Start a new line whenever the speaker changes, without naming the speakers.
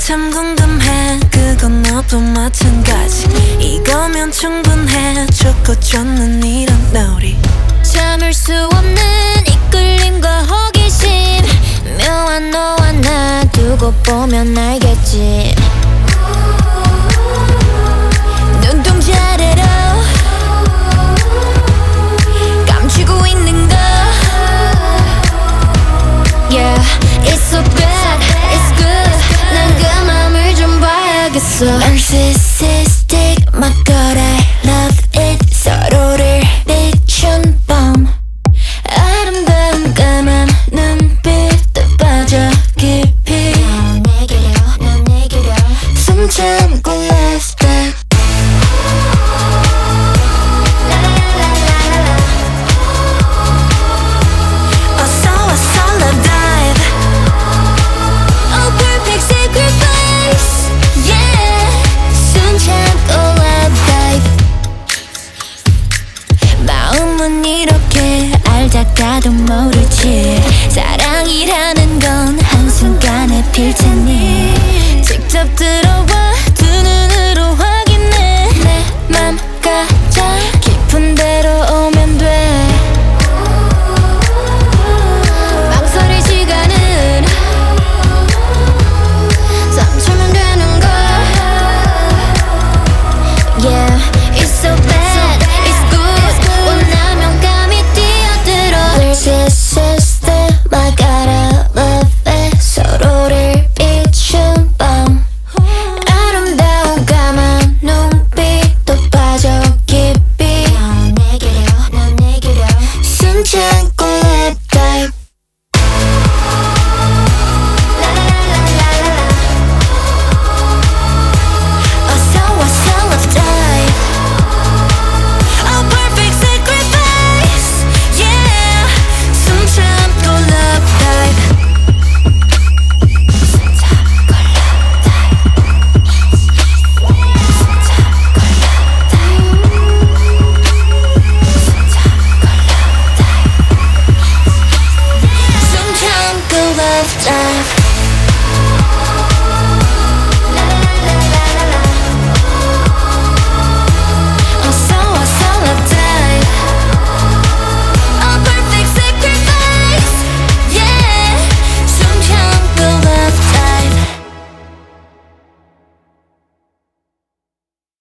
참 궁금해. 그건 너도 마찬가지. 이거면 충분해. 좋고 좋는 이런 놀이.
참을 수 없는 이끌림과 호기심. 묘한 너와 나 두고 보면 알겠지. 눈동자래로 감추고 있는 거. Yeah, it's so bad, it's good. 난 그 맘을 좀 봐야겠어. Narcissistic, my god, I love it. 서로를 비춘 밤. 아름다운 까만 눈빛에 빠져 깊이. 넌 내게려 숨 참고 last step. 이렇게 알다가도 모르지. 사랑이라는 건 한순간에 필 테니 직접 들어와.